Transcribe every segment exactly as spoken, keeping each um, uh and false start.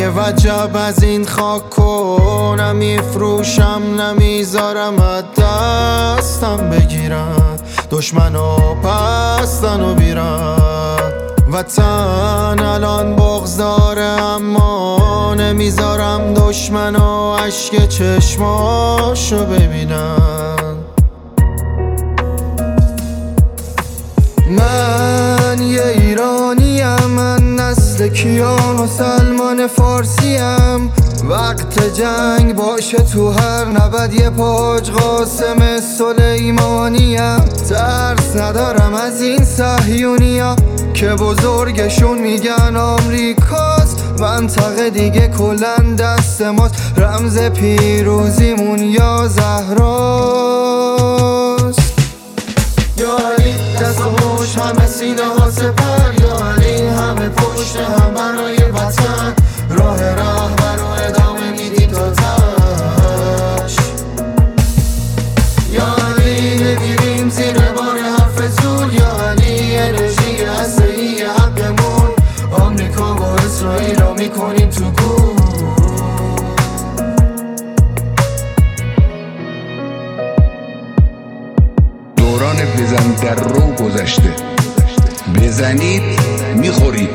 یه وجب از این خاک کن، نمیفروشم نمیذارم از دستم بگیرن، دشمنو پستن و بیرن. وطن الان بغض داره اما نمیذارم دشمنو عشق چشماشو ببینن. من یه ایرانیم، من نسل کیان و سلمان فارسیم. وقت جنگ باشه تو هر نبد یه پاج قاسم سلیمانیم. ترس ندارم از این صهیونیا که بزرگشون میگن آمریکاست. منطقه دیگه کلن دست ماست، رمز پیروزیمون یا زهراست. یا علی دست و مش همه سینه ها سپر، یا علی همه پشت هم برای وطن. راه رهبر رو ادامه میدیم تا تش. یا علی نمیریم زیر بار حرف زور، یا علی انرژی هسته‌ای حقمون. آمریکا و اسرائیل رو میکنیم تو گور. دوران بزن در رو گذشته، بزنید میخورید،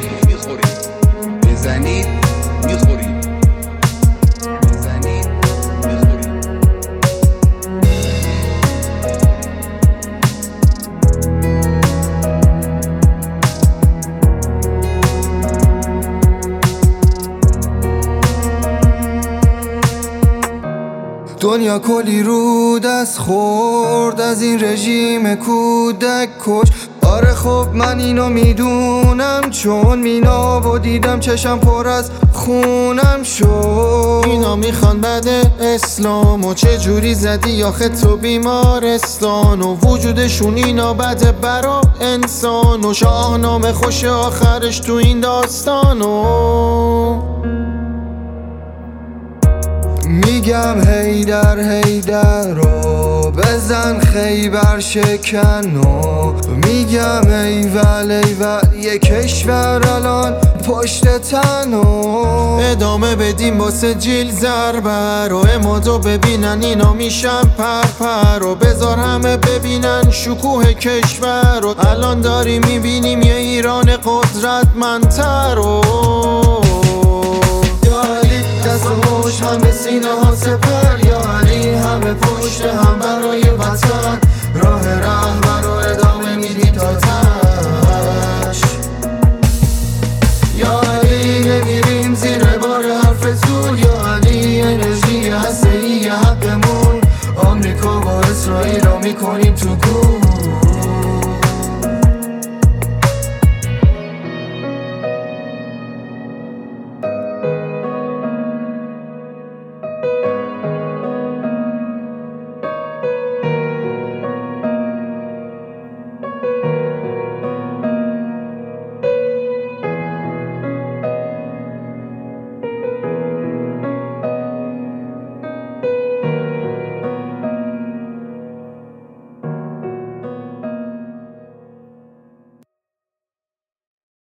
بزنید میخورید، بزنید میخورید. دنیا کلی رو دست خورد از این رژیم کودک کش. آره خب من اینو میدونم، چون مینابو دیدم چشم پر از خونم شد. اینا میخوان بعد اسلام و چه جوری زدی آخه تو بیمارستان، و وجودشون اینا بده برا انسان، و شاهنامه خوش آخرش تو این داستانو. میگم هیدر هیدر رو بزن خیبر شکنو. میگم ایول ایول یه کشور الان پشت تنو. ادامه بدیم واسه جیل ضربه رو، امادو ببینن اینا میشن پرپر، و بذار همه ببینن شکوه کشور رو. الان داریم میبینیم یه ایران قدرتمندتر رو. دست و مش همه سینه ها سپر، یا علی همه پشت هم برای وطن. راه رهبر رو ادامه میدیم تا تش. یا علی نمیریم زیر بار حرف زور، یا علی انرژی هسته‌ای حقمون. آمریکا و اسرائیل رو میکنیم تو